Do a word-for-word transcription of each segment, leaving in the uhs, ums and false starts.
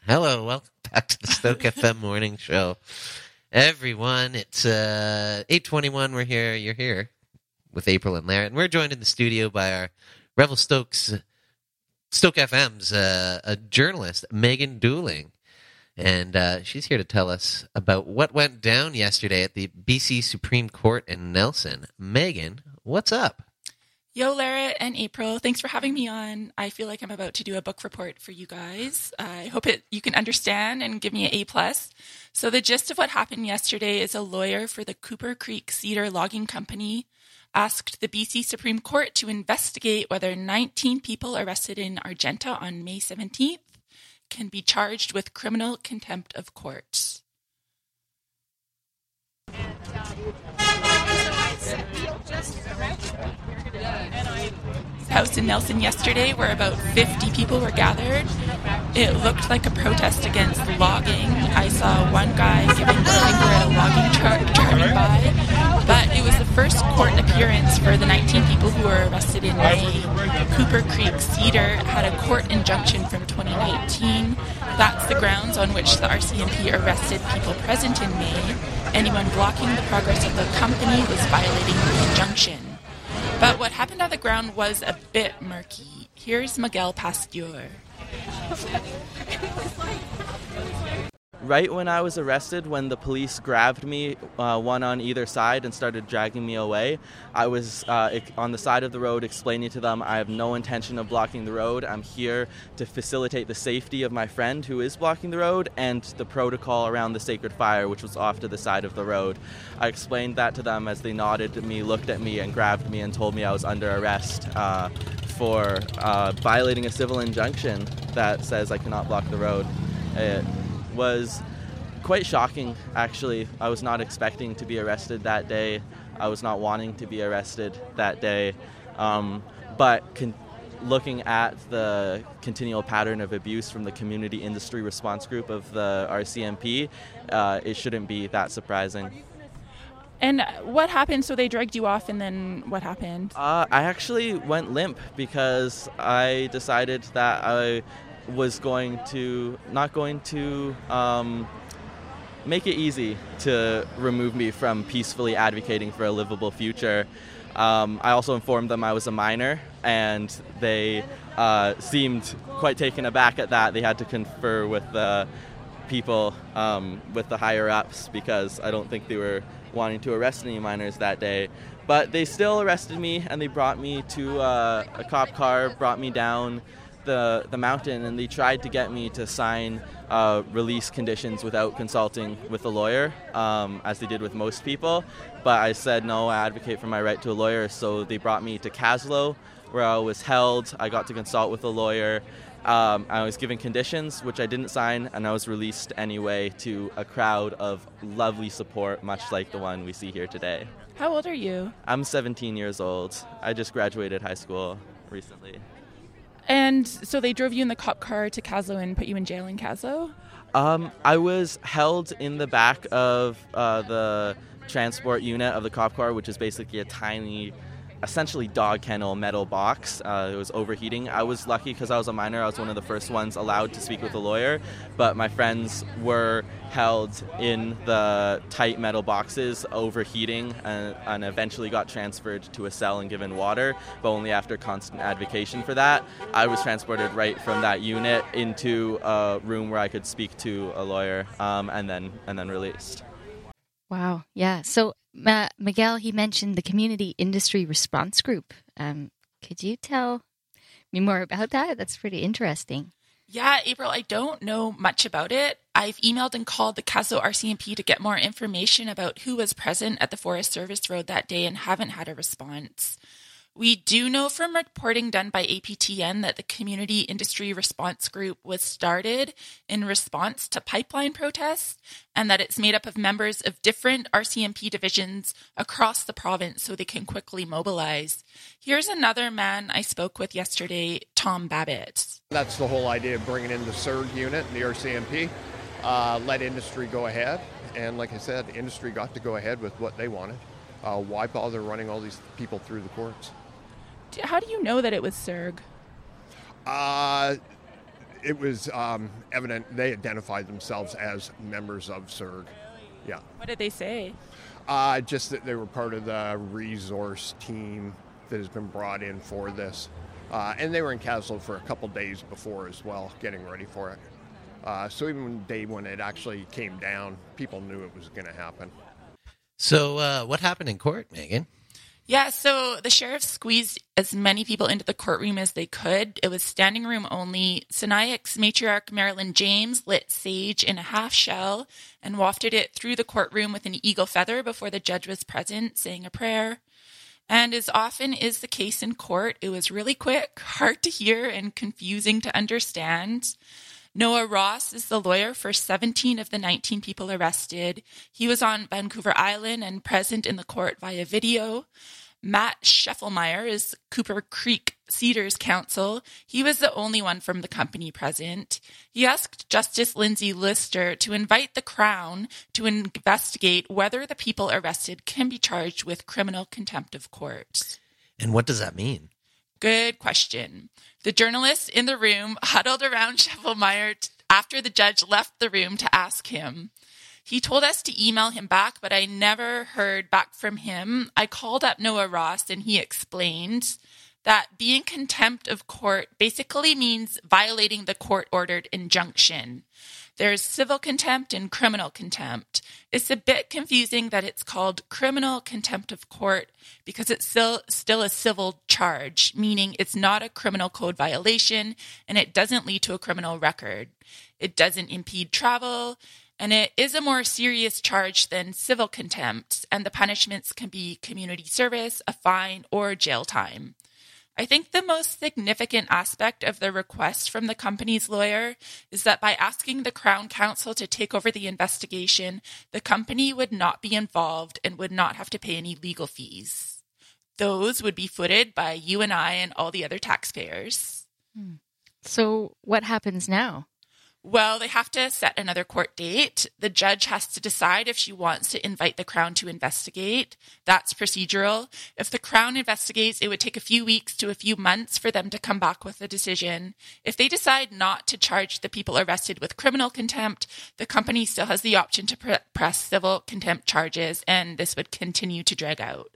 Hello, welcome back to the Stoke F M Morning Show. Everyone, it's uh, eight twenty-one, we're here, you're here, with April and Larry, and we're joined in the studio by our Revel Stokes, Stoke F M's uh, a journalist, Megan Dooling, and uh, she's here to tell us about what went down yesterday at the B C Supreme Court in Nelson. Megan, what's up? Yo, Lara and April, thanks for having me on. I feel like I'm about to do a book report for you guys. I hope it you can understand and give me an A plus. So the gist of what happened yesterday is a lawyer for the Cooper Creek Cedar Logging Company asked the B C Supreme Court to investigate whether nineteen people arrested in Argenta on May seventeenth can be charged with criminal contempt of court. House in Nelson yesterday, where about fifty people were gathered. It looked like a protest against logging. I saw one guy giving the finger at a logging truck driving by, but it was the first court appearance for the nineteen people who were arrested in May. Cooper Creek Cedar had a court injunction from twenty nineteen. That's the grounds on which the R C M P arrested people present in May. Anyone blocking the progress of the company was violating the injunction. But what happened on the ground was a bit murky. Here's Miguel Pasteur. Right when I was arrested, when the police grabbed me, uh, one on either side, and started dragging me away, I was uh, on the side of the road explaining to them I have no intention of blocking the road. I'm here to facilitate the safety of my friend who is blocking the road and the protocol around the sacred fire, which was off to the side of the road. I explained that to them as they nodded at me, looked at me, and grabbed me and told me I was under arrest uh, for uh, violating a civil injunction that says I cannot block the road. It, was quite shocking, actually. I was not expecting to be arrested that day. I was not wanting to be arrested that day. Um, but con- looking at the continual pattern of abuse from the community industry response group of the R C M P, uh, it shouldn't be that surprising. And what happened? So they dragged you off, and then what happened? Uh, I actually went limp because I decided that I was going to, not going to um, make it easy to remove me from peacefully advocating for a livable future. Um, I also informed them I was a minor, and they uh, seemed quite taken aback at that. They had to confer with the people, um, with the higher-ups, because I don't think they were wanting to arrest any minors that day. But they still arrested me, and they brought me to uh, a cop car, brought me down the the mountain, and they tried to get me to sign uh, release conditions without consulting with a lawyer, um, as they did with most people. But I said, no, I advocate for my right to a lawyer, so they brought me to Kaslo, where I was held. I got to consult with a lawyer. Um, I was given conditions, which I didn't sign, and I was released anyway to a crowd of lovely support, much like the one we see here today. How old are you? I'm seventeen years old. I just graduated high school recently. And so they drove you in the cop car to Kaslo and put you in jail in Kaslo? Um, I was held in the back of uh, the transport unit of the cop car, which is basically a tiny, essentially dog kennel metal box. Uh, it was overheating. I was lucky because I was a minor. I was one of the first ones allowed to speak with a lawyer, but my friends were held in the tight metal boxes, overheating, and, and eventually got transferred to a cell and given water, but only after constant advocation for that. I was transported right from that unit into a room where I could speak to a lawyer, um, and then and then released. Wow. Yeah. So uh, Miguel, he mentioned the community industry response group. Um, could you tell me more about that? That's pretty interesting. Yeah, April, I don't know much about it. I've emailed and called the Kaslo R C M P to get more information about who was present at the Forest Service Road that day and haven't had a response. We do know from reporting done by A P T N that the Community Industry Response Group was started in response to pipeline protests, and that it's made up of members of different R C M P divisions across the province so they can quickly mobilize. Here's another man I spoke with yesterday, Tom Babbitt. That's the whole idea of bringing in the S U R G unit and the R C M P. Uh, let industry go ahead, and like I said, industry got to go ahead with what they wanted. Uh, why bother running all these people through the courts? How do you know that it was S U R G? Uh, it was um, evident they identified themselves as members of S E R G. Yeah. What did they say? Uh, just that they were part of the resource team that has been brought in for this. Uh, and they were in Kaslo for a couple days before as well, getting ready for it. Uh, so even the day when it actually came down, people knew it was going to happen. So uh, what happened in court, Megan? Yeah, so the sheriff squeezed as many people into the courtroom as they could. It was standing room only. Sinaiak's matriarch Marilyn James lit sage in a half shell and wafted it through the courtroom with an eagle feather before the judge was present, saying a prayer. And as often is the case in court, it was really quick, hard to hear, and confusing to understand. Noah Ross is the lawyer for seventeen of the nineteen people arrested. He was on Vancouver Island and present in the court via video. Matt Scheffelmeyer is Cooper Creek Cedars counsel. He was the only one from the company present. He asked Justice Lindsay Lister to invite the Crown to investigate whether the people arrested can be charged with criminal contempt of court. And what does that mean? Good question. The journalists in the room huddled around Scheffelmeyer t- after the judge left the room to ask him. He told us to email him back, but I never heard back from him. I called up Noah Ross, and he explained that being contempt of court basically means violating the court-ordered injunction. There's civil contempt and criminal contempt. It's a bit confusing that it's called criminal contempt of court because it's still still a civil charge, meaning it's not a criminal code violation and it doesn't lead to a criminal record. It doesn't impede travel, and it is a more serious charge than civil contempt, and the punishments can be community service, a fine, or jail time. I think the most significant aspect of the request from the company's lawyer is that by asking the Crown Counsel to take over the investigation, the company would not be involved and would not have to pay any legal fees. Those would be footed by you and I and all the other taxpayers. So what happens now? Well, they have to set another court date. The judge has to decide if she wants to invite the Crown to investigate. That's procedural. If the Crown investigates, it would take a few weeks to a few months for them to come back with a decision. If they decide not to charge the people arrested with criminal contempt, the company still has the option to pre- press civil contempt charges, and this would continue to drag out.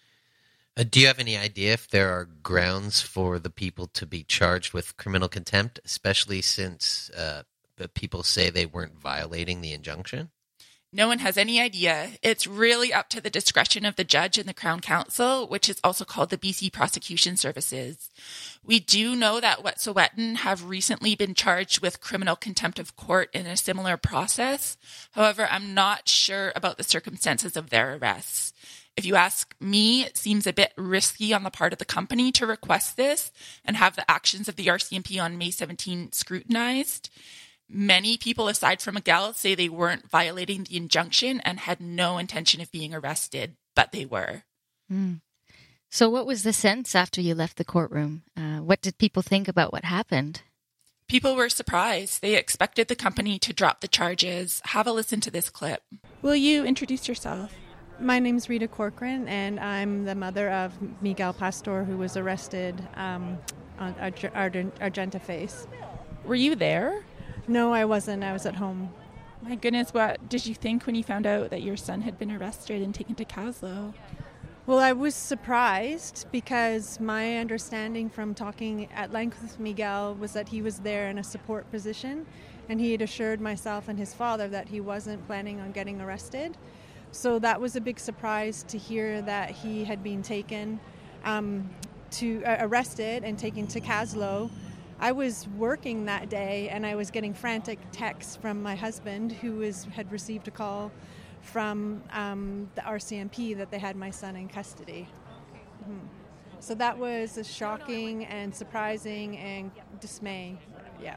Uh, do you have any idea if there are grounds for the people to be charged with criminal contempt, especially since uh, the people say they weren't violating the injunction? No one has any idea. It's really up to the discretion of the judge and the Crown Counsel, which is also called the B C Prosecution Services. We do know that Wet'suwet'en have recently been charged with criminal contempt of court in a similar process. However, I'm not sure about the circumstances of their arrests. If you ask me, it seems a bit risky on the part of the company to request this and have the actions of the R C M P on May seventeenth scrutinized. Many people, aside from Miguel, say they weren't violating the injunction and had no intention of being arrested, but they were. Mm. So what was the sense after you left the courtroom? Uh, what did people think about what happened? People were surprised. They expected the company to drop the charges. Have a listen to this clip. Will you introduce yourself? My name's Rita Corcoran, and I'm the mother of Miguel Pastor, who was arrested um, on Arg- Arg- Argenta Face. Were you there? No, I wasn't. I was at home. My goodness, what did you think when you found out that your son had been arrested and taken to Kaslo? Well, I was surprised because my understanding from talking at length with Miguel was that he was there in a support position, and he had assured myself and his father that he wasn't planning on getting arrested. So that was a big surprise to hear that he had been taken, um, to uh, arrested and taken to Kaslo. I was working that day, and I was getting frantic texts from my husband, who was had received a call from um, the R C M P that they had my son in custody. Mm-hmm. So that was a shocking and surprising and dismay. Yeah.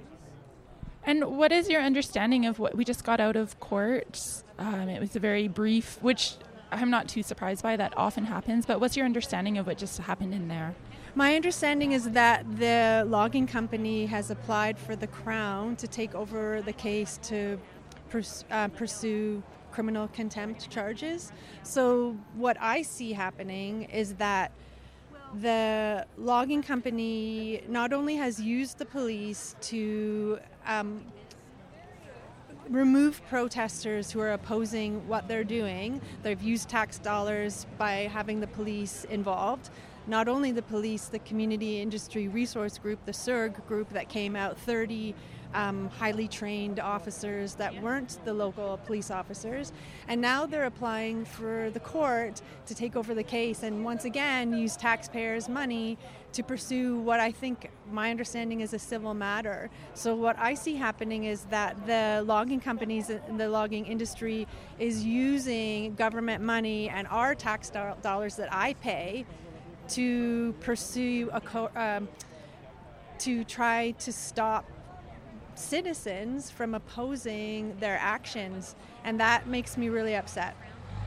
And what is your understanding of what we just got out of court? Um, it was a very brief, which I'm not too surprised by. That often happens. But what's your understanding of what just happened in there? My understanding is that the logging company has applied for the Crown to take over the case to pers- uh, pursue criminal contempt charges. So what I see happening is that the logging company not only has used the police to um, remove protesters who are opposing what they're doing, they've used tax dollars by having the police involved. Not only the police, the Community Industry Resource Group, the C I R G group that came out, thirty um, highly trained officers that weren't the local police officers. And now they're applying for the court to take over the case and once again use taxpayers' money to pursue what I think my understanding is a civil matter. So what I see happening is that the logging companies and the logging industry is using government money and our tax do- dollars that I pay to pursue a co- um, to try to stop citizens from opposing their actions, and that makes me really upset.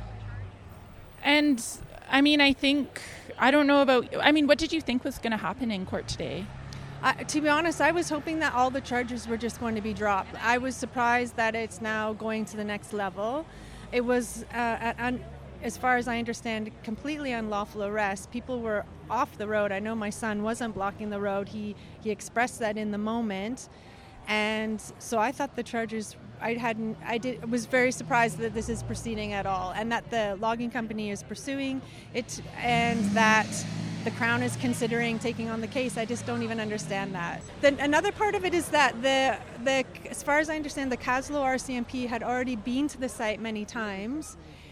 And I mean, I think, I don't know about, I mean, what did you think was going to happen in court today? Uh, to be honest, I was hoping that all the charges were just going to be dropped. I was surprised that it's now going to the next level. It was, uh, an, as far as I understand, completely unlawful arrest. People were off the road. I know my son wasn't blocking the road. He, he expressed that in the moment. And so I thought the charges, I hadn't, I did, was very surprised that this is proceeding at all, and that the logging company is pursuing it, and that the Crown is considering taking on the case. I just don't even understand that. Then another part of it is that the, the, as far as I understand, the Kaslo R C M P had already been to the site many times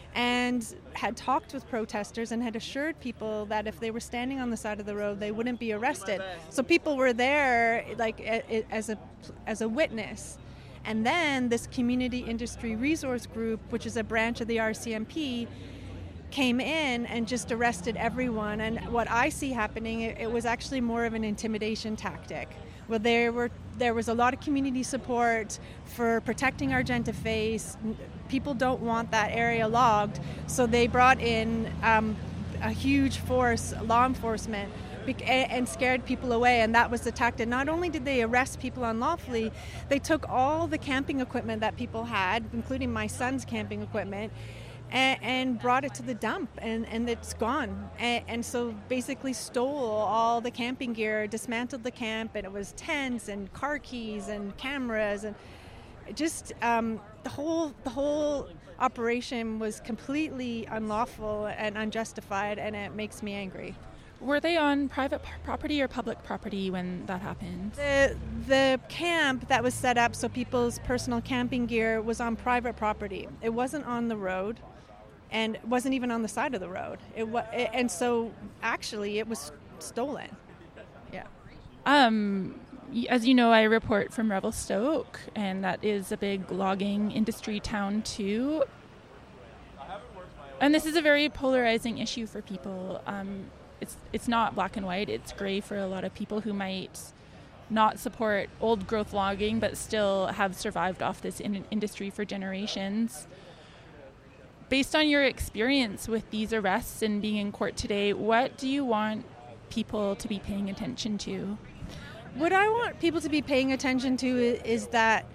and had talked with protesters and had assured people that if they were standing on the side of the road, they wouldn't be arrested. So people were there like as a as a witness. And then this Community Industry Resource Group, which is a branch of the R C M P, came in and just arrested everyone. And what I see happening, it, it was actually more of an intimidation tactic. Well, there were there was a lot of community support for protecting Argenta Face. People don't want that area logged, so they brought in um, a huge force, law enforcement, and scared people away, and that was the tactic. Not only did they arrest people unlawfully, they took all the camping equipment that people had, including my son's camping equipment, and, and brought it to the dump, and, and it's gone. And, and so basically stole all the camping gear, dismantled the camp, and it was tents and car keys and cameras, and just um, the whole the whole operation was completely unlawful and unjustified, and it makes me angry. Were they on private p- property or public property when that happened? The the camp that was set up so people's personal camping gear was on private property. It wasn't on the road, and it wasn't even on the side of the road. It was, and so actually it was stolen. Yeah. Um, as you know, I report from Revelstoke, and that is a big logging industry town too. And this is a very polarizing issue for people. Um, It's it's not black and white. It's gray for a lot of people who might not support old growth logging but still have survived off this in- industry for generations. Based on your experience with these arrests and being in court today, what do you want people to be paying attention to? What I want people to be paying attention to is that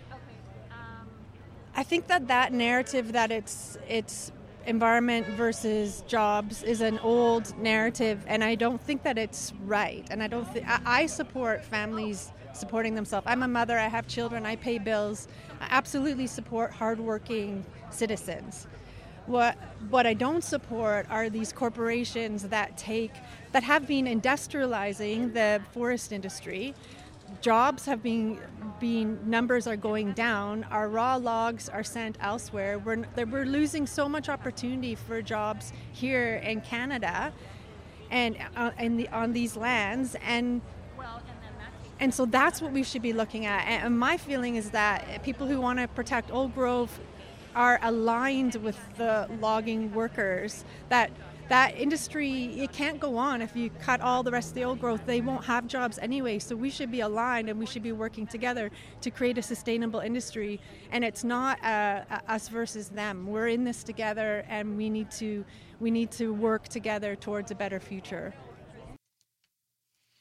I think that that narrative that it's it's environment versus jobs is an old narrative, and I don't think that it's right. And I don't think I, I support families supporting themselves. I'm a mother. I have children. I pay bills. I absolutely support hardworking citizens. What what I don't support are these corporations that take that have been industrializing the forest industry. Jobs have been, been numbers are going down. Our raw logs are sent elsewhere. We're we're losing so much opportunity for jobs here in Canada, and uh, in the on these lands, and and so that's what we should be looking at. And my feeling is that people who want to protect old growth are aligned with the logging workers. That. That industry, it can't go on if you cut all the rest of the old growth. They won't have jobs anyway, so we should be aligned and we should be working together to create a sustainable industry. And it's not uh, us versus them. We're in this together, and we need to we need to work together towards a better future.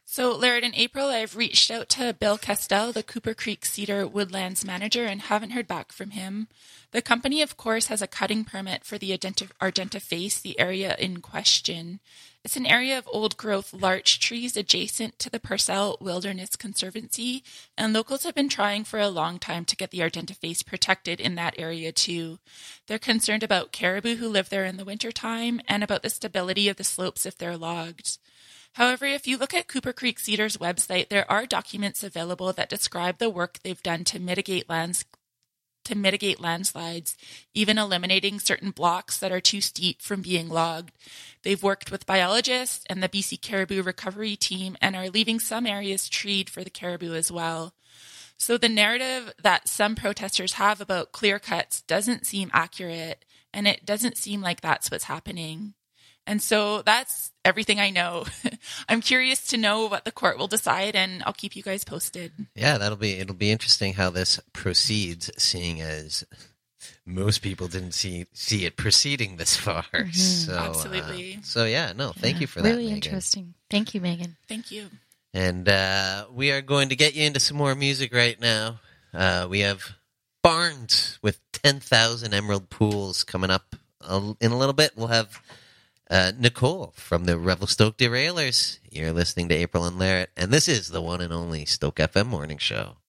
So, Laird, in April, I've reached out to Bill Castell, the Cooper Creek Cedar Woodlands manager, and haven't heard back from him. The company, of course, has a cutting permit for the Argenta, Argenta Face, the area in question. It's an area of old-growth larch trees adjacent to the Purcell Wilderness Conservancy, and locals have been trying for a long time to get the Argenta Face protected in that area, too. They're concerned about caribou who live there in the wintertime and about the stability of the slopes if they're logged. However, if you look at Cooper Creek Cedar's website, there are documents available that describe the work they've done to mitigate lands to mitigate landslides, even eliminating certain blocks that are too steep from being logged. They've worked with biologists and the B C Caribou Recovery Team and are leaving some areas treed for the caribou as well. So the narrative that some protesters have about clear cuts doesn't seem accurate, and it doesn't seem like that's what's happening. And so that's everything I know. I'm curious to know what the court will decide, and I'll keep you guys posted. Yeah, that'll be it'll be interesting how this proceeds, seeing as most people didn't see see it proceeding this far. Mm-hmm. So Absolutely. Uh, so yeah, no, thank Yeah, you for that. Really Megan. interesting. Thank you, Megan. Thank you. And uh, we are going to get you into some more music right now. Uh, we have Barnes with ten thousand Emerald Pools coming up in a little bit. We'll have Uh, Nicole from the Revelstoke Derailers. You're listening to April and Larrett, and this is the one and only Stoke F M Morning Show.